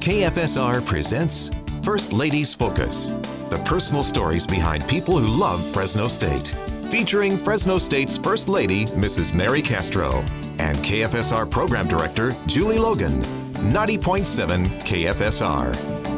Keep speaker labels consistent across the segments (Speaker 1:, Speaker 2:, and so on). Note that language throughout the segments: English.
Speaker 1: KFSR presents First Ladies Focus, the personal stories behind people who love Fresno State. Featuring Fresno State's First Lady, Mrs. Mary Castro, and KFSR Program Director, Julie Logan. 90.7 KFSR.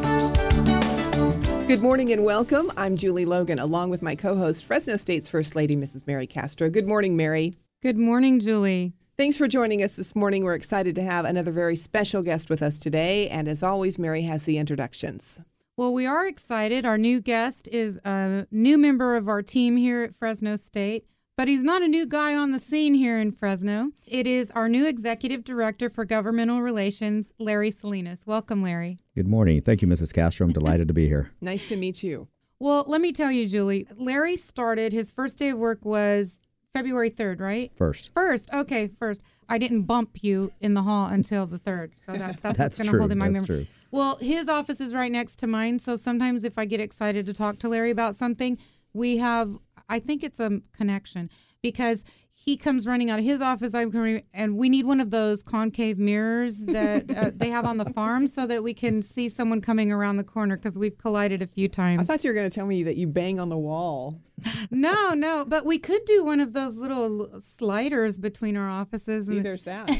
Speaker 2: Good morning and welcome. I'm Julie Logan, along with my co-host, Fresno State's First Lady, Mrs. Mary Castro. Good morning, Mary.
Speaker 3: Good morning, Julie.
Speaker 2: Thanks for joining us this morning. We're excited to have another very special guest with us today. And as always, Mary has the introductions.
Speaker 3: Well, we are excited. Our new guest is a new member of our team here at Fresno State, but he's not a new guy on the scene here in Fresno. It is our new Executive Director for Governmental Relations, Larry Salinas. Welcome, Larry.
Speaker 4: Good morning. Thank you, Mrs. Castro. I'm delighted to be here.
Speaker 2: Nice to meet you.
Speaker 3: Well, let me tell you, Julie, Larry started, his first day of work was February 3rd, right?
Speaker 4: First.
Speaker 3: Okay, first. I didn't bump you in the hall until the 3rd, so that's what's going to hold in my memory.
Speaker 4: True.
Speaker 3: Well, his office is right next to mine, so sometimes if I get excited to talk to Larry about something, I think it's a connection, because he comes running out of his office, and we need one of those concave mirrors that they have on the farm so that we can see someone coming around the corner, because we've collided a few times.
Speaker 2: I thought you were going to tell me that you bang on the wall.
Speaker 3: No, but we could do one of those little sliders between our offices.
Speaker 2: See, there's that.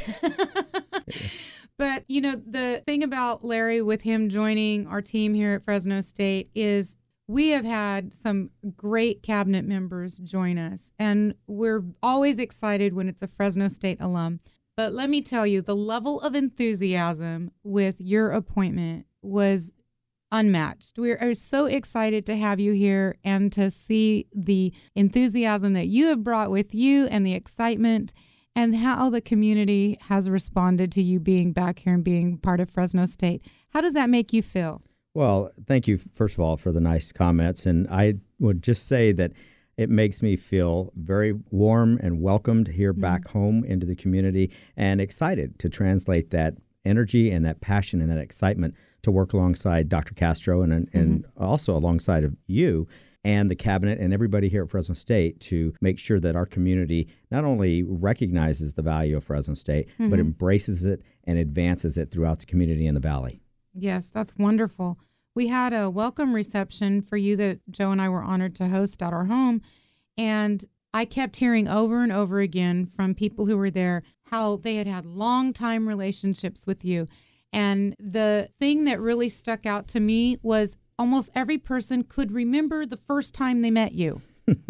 Speaker 3: But, the thing about Larry with him joining our team here at Fresno State is we have had some great cabinet members join us, and we're always excited when it's a Fresno State alum. But let me tell you, the level of enthusiasm with your appointment was unmatched. We are so excited to have you here and to see the enthusiasm that you have brought with you and the excitement and how the community has responded to you being back here and being part of Fresno State. How does that make you feel?
Speaker 4: Well, thank you, first of all, for the nice comments. And I would just say that it makes me feel very warm and welcomed here back home into the community, and excited to translate that energy and that passion and that excitement to work alongside Dr. Castro and also alongside of you and the cabinet and everybody here at Fresno State to make sure that our community not only recognizes the value of Fresno State, but embraces it and advances it throughout the community in the Valley.
Speaker 3: Yes, that's wonderful. We had a welcome reception for you that Joe and I were honored to host at our home. And I kept hearing over and over again from people who were there how they had long-time relationships with you. And the thing that really stuck out to me was almost every person could remember the first time they met you.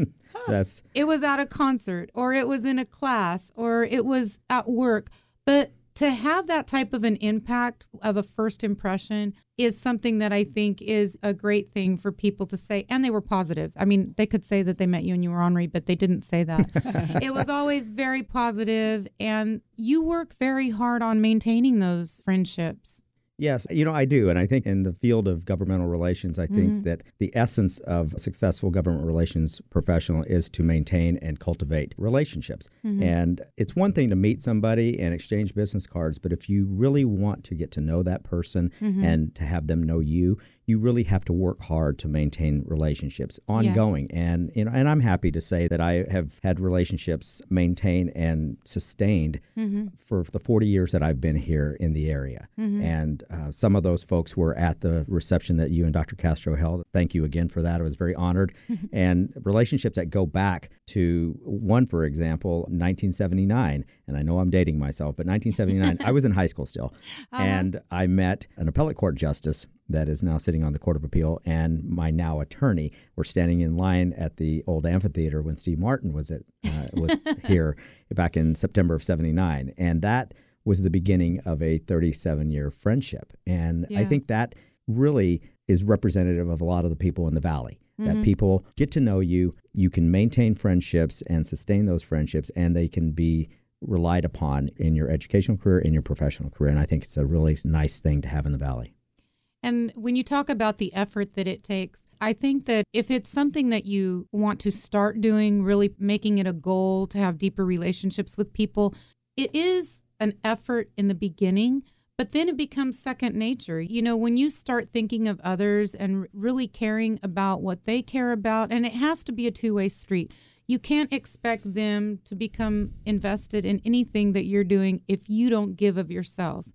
Speaker 3: It was at a concert, or it was in a class, or it was at work. But to have that type of an impact of a first impression is something that I think is a great thing for people to say. And they were positive. I mean, they could say that they met you and you were ornery, but they didn't say that. It was always very positive, and you work very hard on maintaining those friendships.
Speaker 4: Yes, I do. And I think in the field of governmental relations, I think that the essence of a successful government relations professional is to maintain and cultivate relationships. And it's one thing to meet somebody and exchange business cards, but if you really want to get to know that person and to have them know you, you really have to work hard to maintain relationships ongoing. Yes. And I'm happy to say that I have had relationships maintained and sustained for the 40 years that I've been here in the area. And some of those folks were at the reception that you and Dr. Castro held. Thank you again for that. I was very honored. And relationships that go back to one, for example, 1979. And I know I'm dating myself, but 1979, I was in high school still. And I met an appellate court justice that is now sitting on the Court of Appeal, and my now attorney. We're standing in line at the old amphitheater when Steve Martin was here back in September of 79. And that was the beginning of a 37-year friendship. And I think that really is representative of a lot of the people in the Valley, that people get to know you, you can maintain friendships and sustain those friendships, and they can be relied upon in your educational career, in your professional career. And I think it's a really nice thing to have in the Valley.
Speaker 3: And when you talk about the effort that it takes, I think that if it's something that you want to start doing, really making it a goal to have deeper relationships with people, it is an effort in the beginning, but then it becomes second nature. When you start thinking of others and really caring about what they care about, and it has to be a two-way street. You can't expect them to become invested in anything that you're doing if you don't give of yourself.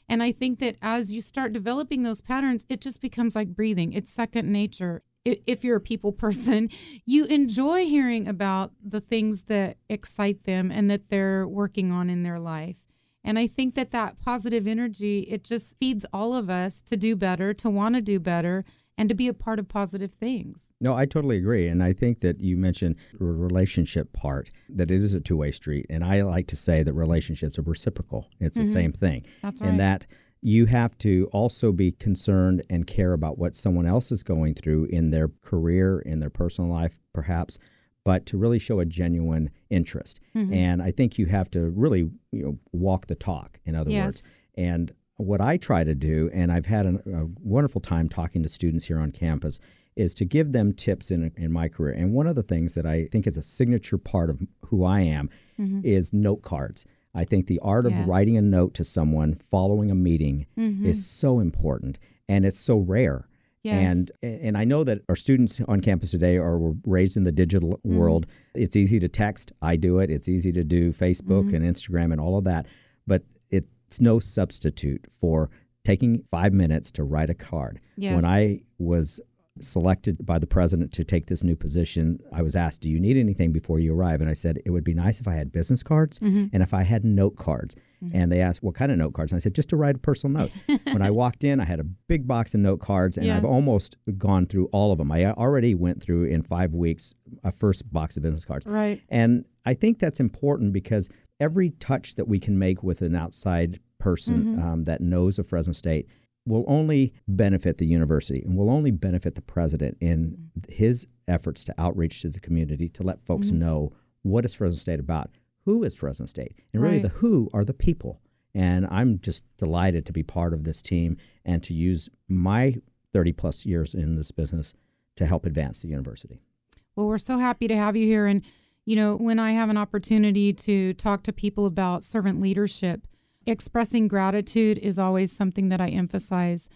Speaker 3: And I think that as you start developing those patterns, it just becomes like breathing. It's second nature. If you're a people person, you enjoy hearing about the things that excite them and that they're working on in their life. And I think that positive energy, it just feeds all of us to do better, to want to do better, and to be a part of positive things.
Speaker 4: No, I totally agree. And I think that you mentioned the relationship part, that it is a two-way street. And I like to say that relationships are reciprocal. It's the same thing.
Speaker 3: That's right.
Speaker 4: And that you have to also be concerned and care about what someone else is going through in their career, in their personal life, perhaps, but to really show a genuine interest. And I think you have to really, walk the talk, in other words. And what I try to do, and I've had a wonderful time talking to students here on campus, is to give them tips in my career. And one of the things that I think is a signature part of who I am is note cards. I think the art of writing a note to someone following a meeting is so important, and it's so rare.
Speaker 3: Yes.
Speaker 4: And I know that our students on campus today are raised in the digital world. It's easy to text. I do it. It's easy to do Facebook and Instagram and all of that. But it's no substitute for taking 5 minutes to write a card.
Speaker 3: Yes.
Speaker 4: When I was selected by the president to take this new position, I was asked, do you need anything before you arrive? And I said, it would be nice if I had business cards and if I had note cards. And they asked, what kind of note cards? And I said, just to write a personal note. When I walked in, I had a big box of note cards, and I've almost gone through all of them. I already went through in 5 weeks a first box of business cards.
Speaker 3: Right.
Speaker 4: And I think that's important because every touch that we can make with an outside person that knows of Fresno State will only benefit the university and will only benefit the president in his efforts to outreach to the community, to let folks know what is Fresno State about, who is Fresno State, and really the who are the people. And I'm just delighted to be part of this team and to use my 30 plus years in this business to help advance the university.
Speaker 3: Well, we're so happy to have you here. And, when I have an opportunity to talk to people about servant leadership, expressing gratitude is always something that I emphasize.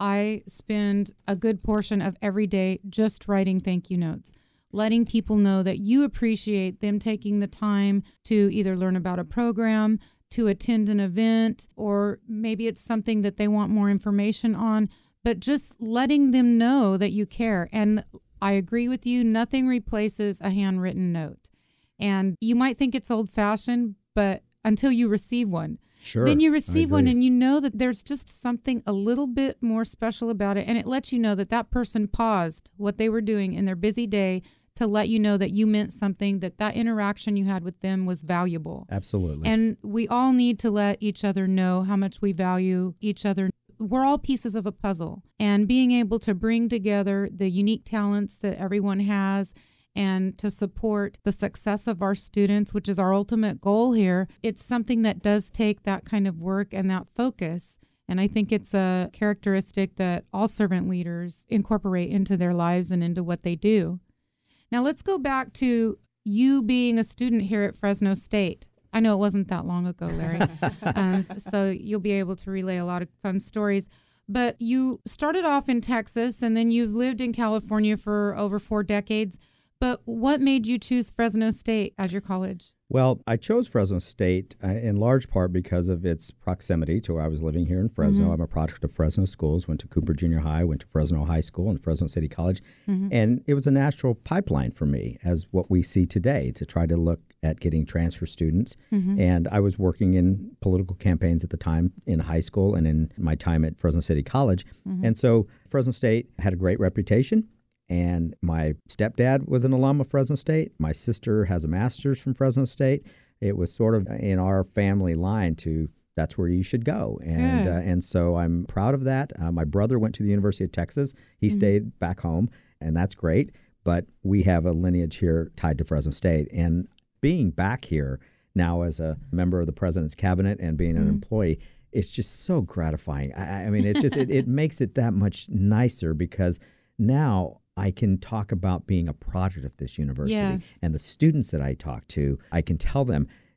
Speaker 3: I spend a good portion of every day just writing thank you notes, letting people know that you appreciate them taking the time to either learn about a program, to attend an event, or maybe it's something that they want more information on, but just letting them know that you care. And I agree with you, nothing replaces a handwritten note. And you might think it's old-fashioned, but until you receive one.
Speaker 4: Sure.
Speaker 3: Then you receive one and you know that there's just something a little bit more special about it. And it lets you know that that person paused what they were doing in their busy day to let you know that you meant something, that interaction you had with them was valuable.
Speaker 4: Absolutely.
Speaker 3: And we all need to let each other know how much we value each other. We're all pieces of a puzzle. And being able to bring together the unique talents that everyone has and to support the success of our students, which is our ultimate goal here, it's something that does take that kind of work and that focus. And I think it's a characteristic that all servant leaders incorporate into their lives and into what they do. Now let's go back to you being a student here at Fresno State. I know it wasn't that long ago, Larry, so you'll be able to relay a lot of fun stories. But you started off in Texas, and then you've lived in California for over 4 decades. But what made you choose Fresno State as your college?
Speaker 4: Well, I chose Fresno State in large part because of its proximity to where I was living here in Fresno. I'm a product of Fresno schools, went to Cooper Junior High, went to Fresno High School and Fresno City College. And it was a natural pipeline for me as what we see today to try to look at getting transfer students. And I was working in political campaigns at the time in high school and in my time at Fresno City College. And so Fresno State had a great reputation. And my stepdad was an alum of Fresno State. My sister has a master's from Fresno State. It was sort of in our family line to that's where you should go. And so I'm proud of that. My brother went to the University of Texas. He stayed back home, and that's great. But we have a lineage here tied to Fresno State. And being back here now as a member of the president's cabinet and being an employee, it's just so gratifying. I mean, it's just it makes it that much nicer because now I can talk about being a product of this university. And the students that I talk to, I can tell them,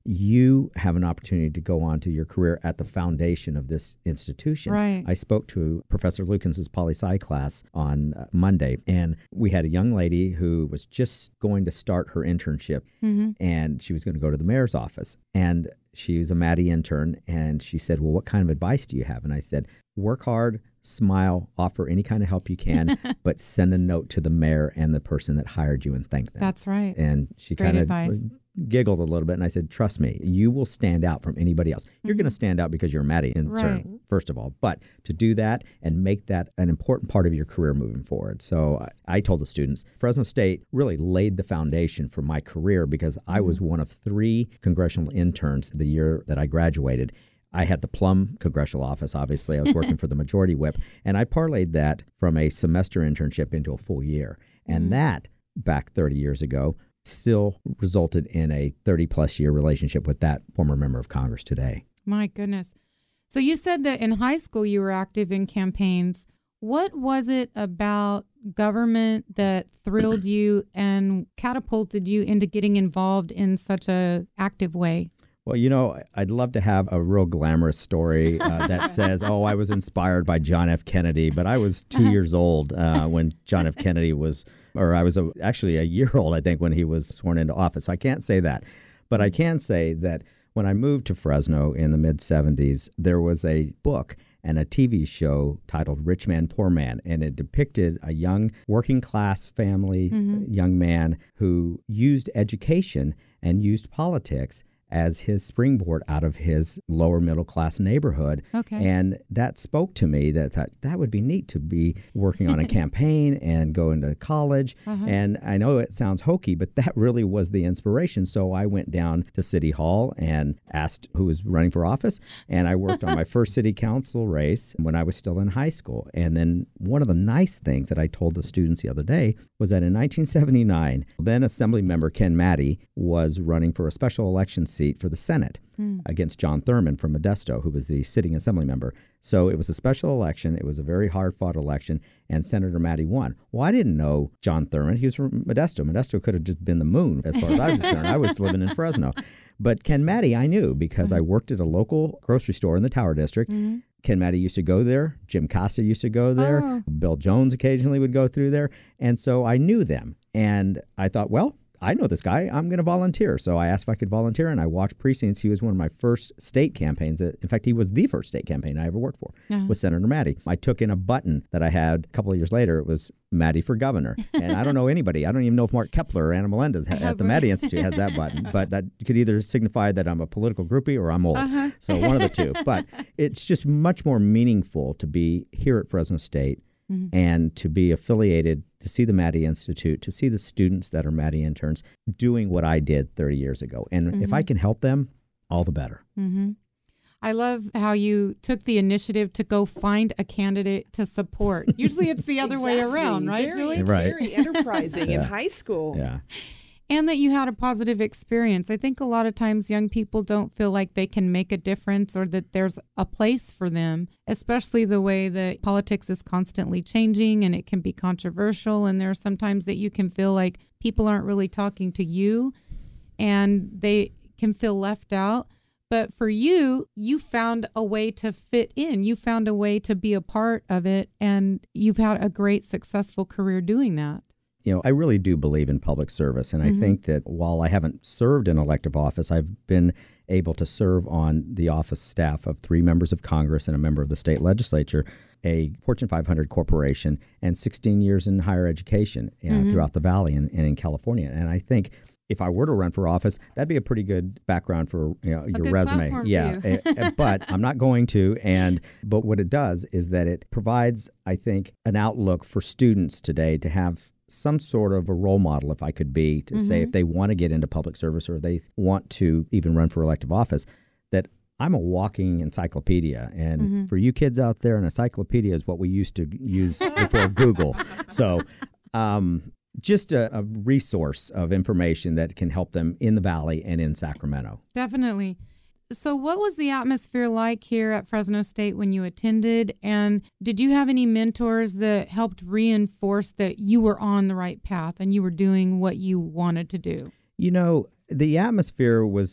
Speaker 4: you have an opportunity to go on to your career at the foundation of this institution.
Speaker 3: Right.
Speaker 4: I spoke to Professor Lukens' poli-sci class on Monday, and we had a young lady who was just going to start her internship, and she was going to go to the mayor's office. And she was a Maddie intern, and she said, well, what kind of advice do you have? And I said, work hard, smile, offer any kind of help you can, but send a note to the mayor and the person that hired you and thank them.
Speaker 3: That's right.
Speaker 4: And she
Speaker 3: Great
Speaker 4: kind of
Speaker 3: advice.
Speaker 4: giggled a little bit, and I said, trust me, you will stand out from anybody else. You're going to stand out because you're a Maddie intern,
Speaker 3: Right.
Speaker 4: first of all, but to do that and make that an important part of your career moving forward. So I told the students, Fresno State really laid the foundation for my career because I was one of 3 congressional interns the year that I graduated. I had the Plum congressional office, obviously. I was working for the majority whip, and I parlayed that from a semester internship into a full year. And that, back 30 years ago, still resulted in a 30-plus year relationship with that former member of Congress today.
Speaker 3: My goodness. So you said that in high school you were active in campaigns. What was it about government that thrilled you and catapulted you into getting involved in such a active way?
Speaker 4: Well, you know, I'd love to have a real glamorous story that says, oh, I was inspired by John F. Kennedy, but I was 2 years old when John F. Kennedy was, or I was actually a year old, I think, when he was sworn into office. So I can't say that. But I can say that when I moved to Fresno in the mid-'70s, there was a book and a TV show titled Rich Man, Poor Man, and it depicted a young working class family, young man who used education and used politics as his springboard out of his lower middle class neighborhood.
Speaker 3: Okay.
Speaker 4: And that spoke to me that that would be neat to be working on a campaign and going to college. And I know it sounds hokey, but that really was the inspiration. So I went down to City Hall and asked who was running for office. And I worked on my first city council race when I was still in high school. And then one of the nice things that I told the students the other day was that in 1979, then Assembly member Ken Maddie was running for a special election seat for the Senate against John Thurman from Modesto, who was the sitting assembly member. So it was a special election. It was a very hard-fought election, and Senator Maddie won. Well, I didn't know John Thurman. He was from Modesto. Modesto could have just been the moon as far as I was concerned. I was living in Fresno. But Ken Maddie I knew because I worked at a local grocery store in the Tower District. Ken Maddie used to go there. Jim Costa used to go there.
Speaker 3: Oh.
Speaker 4: Bill Jones occasionally would go through there. And so I knew them. And I thought, well, I know this guy. I'm going to volunteer. So I asked if I could volunteer, and I watched precincts. He was one of my first state campaigns. In fact, he was the first state campaign I ever worked for, was Senator Maddie. I took in a button that I had a couple of years later. It was Maddie for governor. And I don't know anybody. I don't even know if Mark Kepler or Anna Melendez at the Maddie Institute has that button. But that could either signify that I'm a political groupie or I'm old. So one of the two. But it's just much more meaningful to be here at Fresno State and to be affiliated, to see the Maddie Institute, to see the students that are Maddie interns doing what I did 30 years ago. And if I can help them, all the better.
Speaker 3: I love how you took the initiative to go find a candidate to support. Usually it's the other way around, right, Julie?
Speaker 2: Very enterprising in high school.
Speaker 4: Yeah.
Speaker 3: And that you had a positive experience. I think a lot of times young people don't feel like they can make a difference or that there's a place for them, especially the way that politics is constantly changing and it can be controversial. And there are sometimes that you can feel like people aren't really talking to you and they can feel left out. But for you, you found a way to fit in. You found a way to be a part of it. And you've had a great, successful career doing that.
Speaker 4: You know, I really do believe in public service. And I think that while I haven't served in elective office, I've been able to serve on the office staff of 3 members of Congress and a member of the state legislature, a Fortune 500 corporation, and 16 years in higher education throughout the Valley and in California. And I think if I were to run for office, that'd be a pretty good background for your resume. But I'm not going to. But what it does is that it provides, I think, an outlook for students today to have some sort of a role model, if I could be, to say if they want to get into public service or they want to even run for elective office, that I'm a walking encyclopedia. And for you kids out there, an encyclopedia is what we used to use before Google. So just a resource of information that can help them in the Valley and in Sacramento.
Speaker 3: Definitely. So what was the atmosphere like here at Fresno State when you attended? And did you have any mentors that helped reinforce that you were on the right path and you were doing what you wanted to do?
Speaker 4: You know, the atmosphere was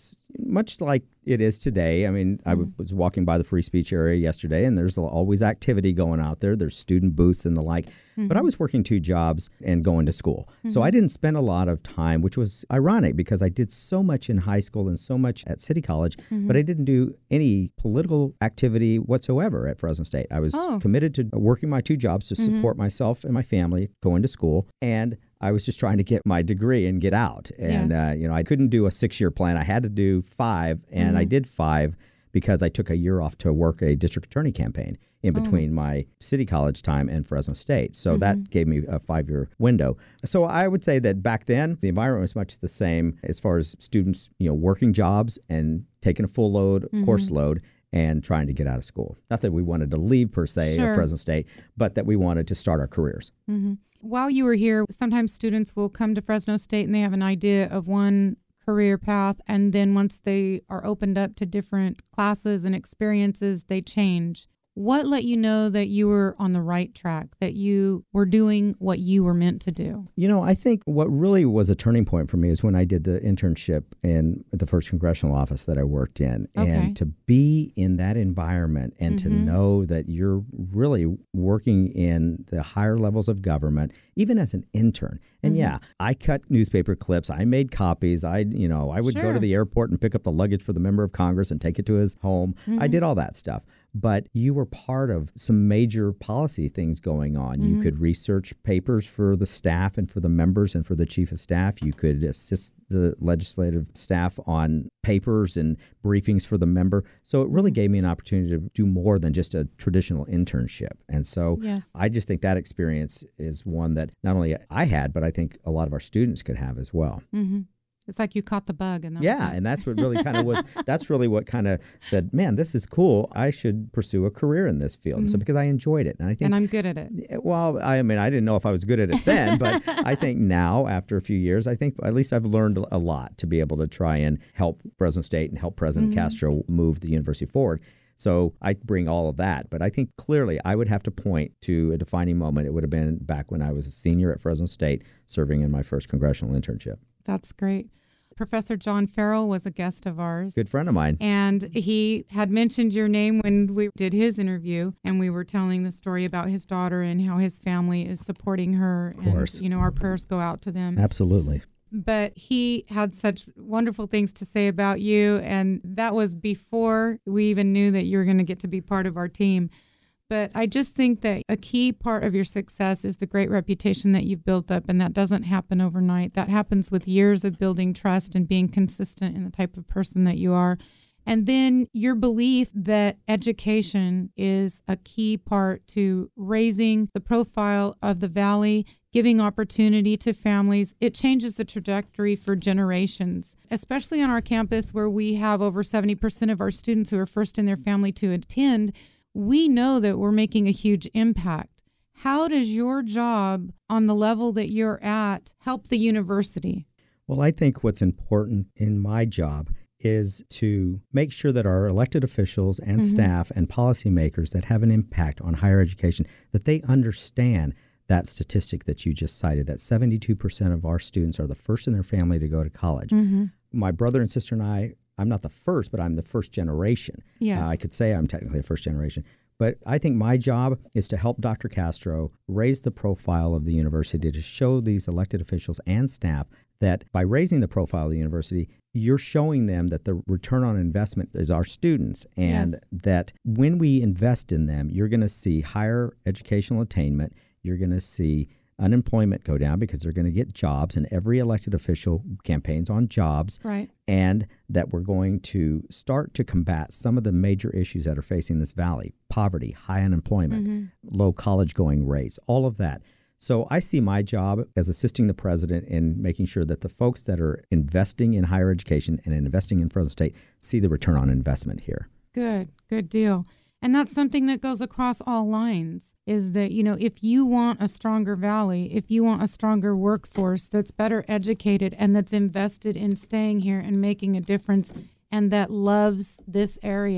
Speaker 4: much like it is today. I mean, I was walking by the free speech area yesterday, and there's always activity going out there. There's student booths and the like. But I was working 2 jobs and going to school. So I didn't spend a lot of time, which was ironic because I did so much in high school and so much at City College, but I didn't do any political activity whatsoever at Fresno State. I was committed to working my 2 jobs to support myself and my family, going to school, and I was just trying to get my degree and get out. And, I couldn't do a 6-year plan. I had to do 5, and I did 5 because I took a year off to work a district attorney campaign in between my City College time and Fresno State. So that gave me a 5-year window. So I would say that back then, the environment was much the same as far as students, working jobs and taking a full load, course load, and trying to get out of school. Not that we wanted to leave, per se, at Fresno State, but that we wanted to start our careers.
Speaker 3: While you were here, sometimes students will come to Fresno State and they have an idea of one career path, and then once they are opened up to different classes and experiences, they change. What let you know that you were on the right track, that you were doing what you were meant to do?
Speaker 4: I think what really was a turning point for me is when I did the internship in the first congressional office that I worked in. And to be in that environment and to know that you're really working in the higher levels of government, even as an intern. And I cut newspaper clips. I made copies. I would go to the airport and pick up the luggage for the member of Congress and take it to his home. I did all that stuff. But you were part of some major policy things going on. You could research papers for the staff and for the members and for the chief of staff. You could assist the legislative staff on papers and briefings for the member. So it really gave me an opportunity to do more than just a traditional internship. And so I just think that experience is one that not only I had, but I think a lot of our students could have as well.
Speaker 3: It's like you caught the bug. And
Speaker 4: and that's what really kind of was, that's really what kind of said, man, this is cool. I should pursue a career in this field. So because I enjoyed it.
Speaker 3: And I'm good at it.
Speaker 4: Well, I mean, I didn't know if I was good at it then, but I think now, after a few years, I think at least I've learned a lot to be able to try and help Fresno State and help President Castro move the university forward. So I bring all of that. But I think clearly I would have to point to a defining moment. It would have been back when I was a senior at Fresno State serving in my first congressional internship.
Speaker 3: That's great. Professor John Farrell was a guest of ours.
Speaker 4: Good friend of mine.
Speaker 3: And he had mentioned your name when we did his interview, and we were telling the story about his daughter and how his family is supporting her.
Speaker 4: Of course.
Speaker 3: And, our prayers go out to them.
Speaker 4: Absolutely.
Speaker 3: But he had such wonderful things to say about you, and that was before we even knew that you were going to get to be part of our team. But I just think that a key part of your success is the great reputation that you've built up, and that doesn't happen overnight. That happens with years of building trust and being consistent in the type of person that you are. And then your belief that education is a key part to raising the profile of the Valley, giving opportunity to families. It changes the trajectory for generations, especially on our campus where we have over 70% of our students who are first in their family to attend. We know that we're making a huge impact. How does your job on the level that you're at help the university?
Speaker 4: Well, I think what's important in my job is to make sure that our elected officials and staff and policymakers that have an impact on higher education, that they understand that statistic that you just cited, that 72% of our students are the first in their family to go to college. My brother and sister and I'm not the first, but I'm the first generation.
Speaker 3: Yes.
Speaker 4: I could say I'm technically a first generation. But I think my job is to help Dr. Castro raise the profile of the university, to show these elected officials and staff that by raising the profile of the university, you're showing them that the return on investment is our students, and that when we invest in them, you're going to see higher educational attainment. You're going to see unemployment go down because they're going to get jobs, and every elected official campaigns on jobs.
Speaker 3: Right.
Speaker 4: And that we're going to start to combat some of the major issues that are facing this valley: poverty, high unemployment, low college going rates, all of that. So I see my job as assisting the president in making sure that the folks that are investing in higher education and investing in Fresno State see the return on investment here.
Speaker 3: Good deal. And that's something that goes across all lines, is that, if you want a stronger valley, if you want a stronger workforce that's better educated and that's invested in staying here and making a difference and that loves this area,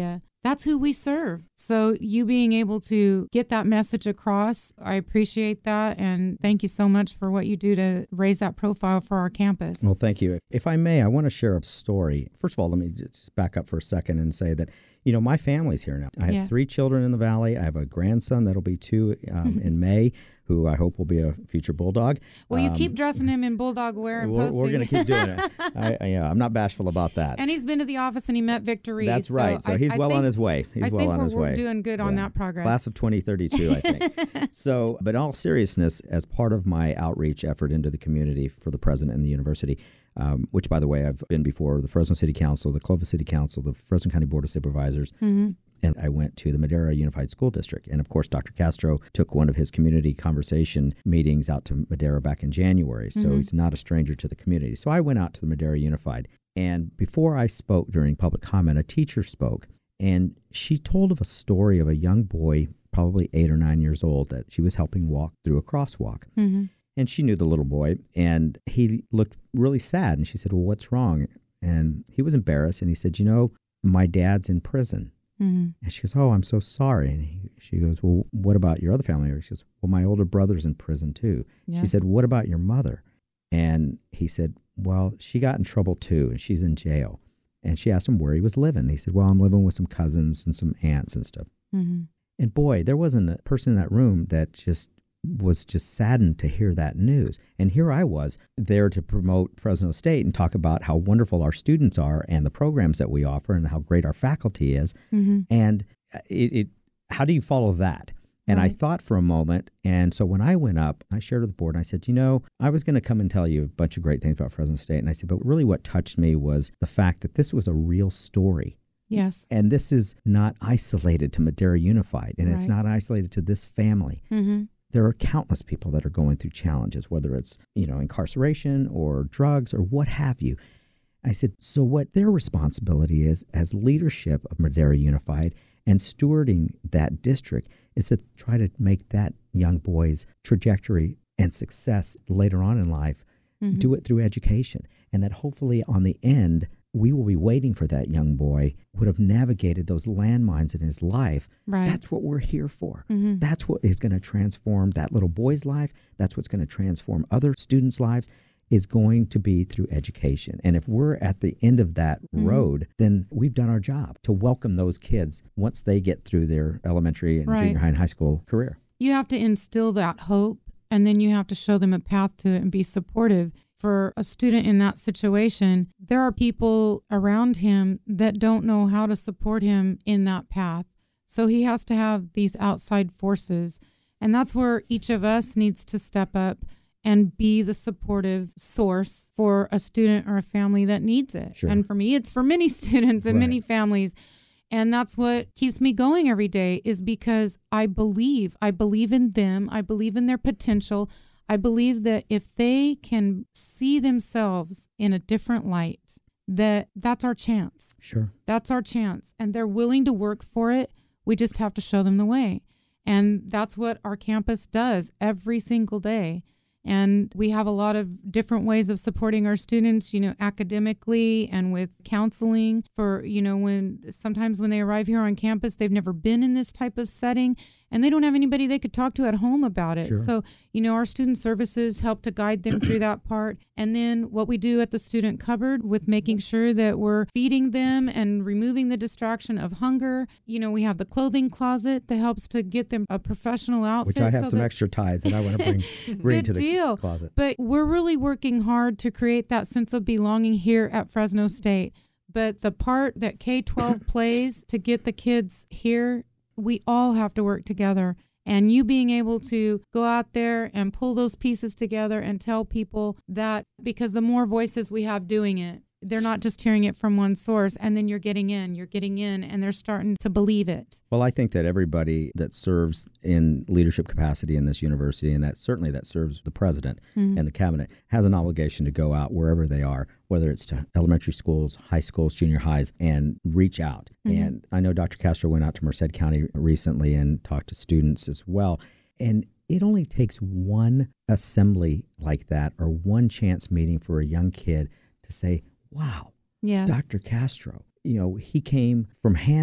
Speaker 3: that's who we serve. So you being able to get that message across, I appreciate that. And thank you so much for what you do to raise that profile for our campus.
Speaker 4: Well, thank you. If I may, I want to share a story. First of all, let me just back up for a second and say that, my family's here now. I have 3 children in the Valley. I have a grandson that'll be 2 in May, who I hope will be a future bulldog.
Speaker 3: Well, you keep dressing him in bulldog wear and posting.
Speaker 4: We're going to keep doing it. I'm not bashful about that.
Speaker 3: And he's been to the office and he met Victor Reed.
Speaker 4: That's right. So he's well on his way.
Speaker 3: I think we're doing good on that progress.
Speaker 4: Class of 2032, I think. So, but in all seriousness, as part of my outreach effort into the community for the president and the university, which, by the way, I've been before the Fresno City Council, the Clovis City Council, the Fresno County Board of Supervisors, and I went to the Madera Unified School District. And, of course, Dr. Castro took one of his community conversation meetings out to Madera back in January, so he's not a stranger to the community. So I went out to the Madera Unified, and before I spoke during public comment, a teacher spoke, and she told of a story of a young boy, probably 8 or 9 years old, that she was helping walk through a crosswalk. And she knew the little boy, and he looked really sad. And she said, well, what's wrong? And he was embarrassed, and he said, my dad's in prison. And she goes, oh, I'm so sorry. And she goes, well, what about your other family members? She goes, well, my older brother's in prison too. Yes. She said, what about your mother? And he said, well, she got in trouble too, and she's in jail. And she asked him where he was living. He said, well, I'm living with some cousins and some aunts and stuff. And boy, there wasn't a person in that room that was just saddened to hear that news. And here I was there to promote Fresno State and talk about how wonderful our students are and the programs that we offer and how great our faculty is. And how do you follow that? And I thought for a moment. And so when I went up, I shared with the board and I said, I was going to come and tell you a bunch of great things about Fresno State. And I said, but really what touched me was the fact that this was a real story.
Speaker 3: Yes.
Speaker 4: And this is not isolated to Madera Unified, and it's not isolated to this family. There are countless people that are going through challenges, whether it's, incarceration or drugs or what have you. I said, so what their responsibility is as leadership of Madera Unified and stewarding that district is to try to make that young boy's trajectory and success later on in life, do it through education. And that hopefully on the end, we will be waiting for that young boy who would have navigated those landmines in his life.
Speaker 3: Right.
Speaker 4: That's what we're here for. That's what is going to transform that little boy's life. That's what's going to transform other students' lives, is going to be through education. And if we're at the end of that road, then we've done our job to welcome those kids once they get through their elementary and junior high and high school career.
Speaker 3: You have to instill that hope, and then you have to show them a path to it and be supportive. For a student in that situation, there are people around him that don't know how to support him in that path. So he has to have these outside forces. And that's where each of us needs to step up and be the supportive source for a student or a family that needs it.
Speaker 4: Sure.
Speaker 3: And for me, it's for many students and many families. And that's what keeps me going every day, is because I believe in them. I believe in their potential. I believe that if they can see themselves in a different light, that's our chance.
Speaker 4: Sure.
Speaker 3: That's our chance. And they're willing to work for it. We just have to show them the way. And that's what our campus does every single day. And we have a lot of different ways of supporting our students, academically and with counseling for, sometimes when they arrive here on campus, they've never been in this type of setting and they don't have anybody they could talk to at home about it.
Speaker 4: Sure.
Speaker 3: So, our student services help to guide them through that part. And then what we do at the student cupboard with making sure that we're feeding them and removing the distraction of hunger. We have the clothing closet that helps to get them a professional outfit.
Speaker 4: Which I have some extra ties that I want to bring to the closet.
Speaker 3: But we're really working hard to create that sense of belonging here at Fresno State. But the part that K-12 plays to get the kids here, we all have to work together. And you being able to go out there and pull those pieces together and tell people that, because the more voices we have doing it, they're not just hearing it from one source, and then you're getting in, and they're starting to believe it.
Speaker 4: Well, I think that everybody that serves in leadership capacity in this university, and that serves the president and the cabinet, has an obligation to go out wherever they are, whether it's to elementary schools, high schools, junior highs, and reach out. And I know Dr. Castro went out to Merced County recently and talked to students as well. And it only takes one assembly like that or one chance meeting for a young kid to say, wow,
Speaker 3: yes,
Speaker 4: Dr. Castro, he came from Hanford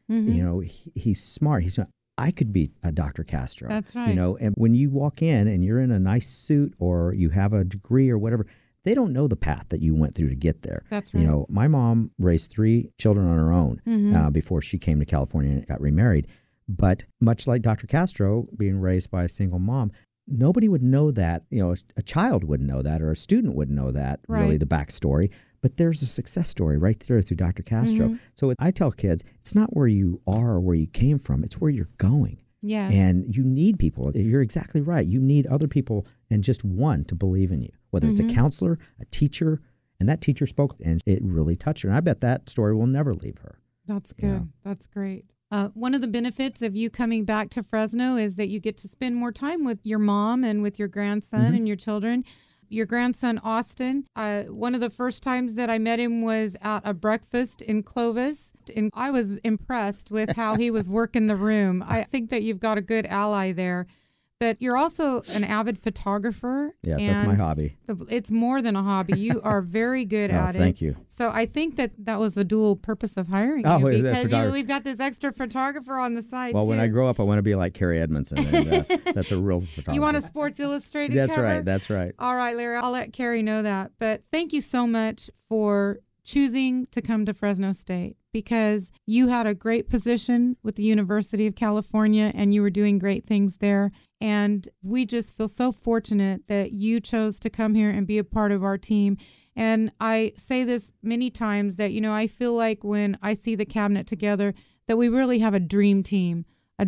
Speaker 4: You know, he's smart. I could be a Dr. Castro.
Speaker 3: That's right.
Speaker 4: You know, and when you walk in and you're in a nice suit or you have a degree or whatever, they don't know the path that you went through to get there.
Speaker 3: That's right.
Speaker 4: You know, my mom raised 3 children on her own before she came to California and got remarried. But much like Dr. Castro being raised by a single mom, nobody would know that. You know, a child wouldn't know that or a student wouldn't know that, really, the backstory. But there's a success story right there through Dr. Castro. So I tell kids, it's not where you are or where you came from. It's where you're going.
Speaker 3: Yes.
Speaker 4: And you need people. You're exactly right. You need other people and just one to believe in you, whether it's a counselor, a teacher. And that teacher spoke and it really touched her. And I bet that story will never leave her.
Speaker 3: That's good. Yeah. That's great. One of the benefits of you coming back to Fresno is that you get to spend more time with your mom and with your grandson and your children. Your grandson, Austin, one of the first times that I met him was at a breakfast in Clovis. And I was impressed with how he was working the room. I think that you've got a good ally there. But you're also an avid photographer.
Speaker 4: Yes, that's my hobby.
Speaker 3: It's more than a hobby. You are very good at it.
Speaker 4: Thank you.
Speaker 3: So I think that was the dual purpose of hiring you because we've got this extra photographer on the side,
Speaker 4: Well, when I grow up, I want to be like Carrie Edmondson. And, that's a real photographer.
Speaker 3: You want a Sports Illustrated
Speaker 4: That's
Speaker 3: cover?
Speaker 4: right. That's right.
Speaker 3: All right, Larry, I'll let Carrie know that. But thank you so much for choosing to come to Fresno State because you had a great position with the University of California and you were doing great things there. And we just feel so fortunate that you chose to come here and be a part of our team. And I say this many times that, you know, I feel like when I see the cabinet together that we really have a dream team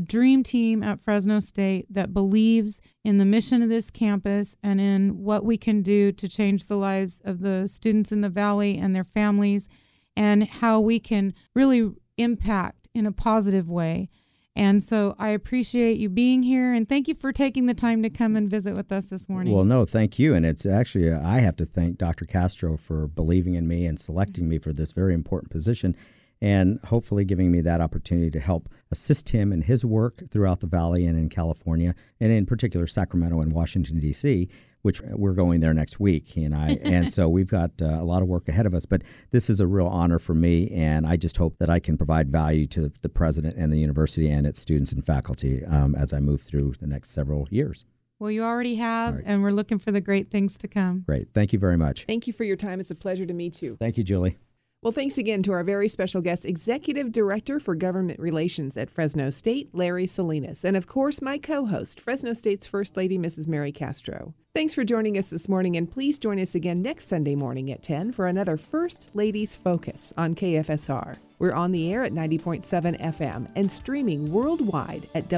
Speaker 3: at Fresno State that believes in the mission of this campus and in what we can do to change the lives of the students in the Valley and their families and how we can really impact in a positive way. And so I appreciate you being here, and thank you for taking the time to come and visit with us this morning.
Speaker 4: Well, no, thank you. And it's actually, I have to thank Dr. Castro for believing in me and selecting me for this very important position and hopefully giving me that opportunity to help assist him in his work throughout the Valley and in California, and in particular Sacramento and Washington, D.C., which we're going there next week, he and I. And so we've got a lot of work ahead of us. But this is a real honor for me, and I just hope that I can provide value to the president and the university and its students and faculty as I move through the next several years.
Speaker 3: Well, you already have, and we're looking for the great things to come.
Speaker 4: Great. Thank you very much.
Speaker 2: Thank you for your time. It's a pleasure to meet you.
Speaker 4: Thank you, Julie.
Speaker 2: Well, thanks again to our very special guest, Executive Director for Government Relations at Fresno State, Larry Salinas, and of course, my co-host, Fresno State's First Lady, Mrs. Mary Castro. Thanks for joining us this morning, and please join us again next Sunday morning at 10 for another First Ladies Focus on KFSR. We're on the air at 90.7 FM and streaming worldwide at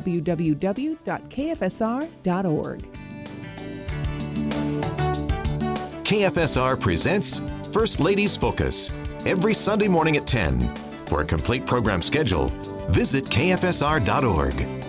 Speaker 2: www.kfsr.org.
Speaker 1: KFSR presents First Ladies Focus every Sunday morning at 10. For a complete program schedule, visit kfsr.org.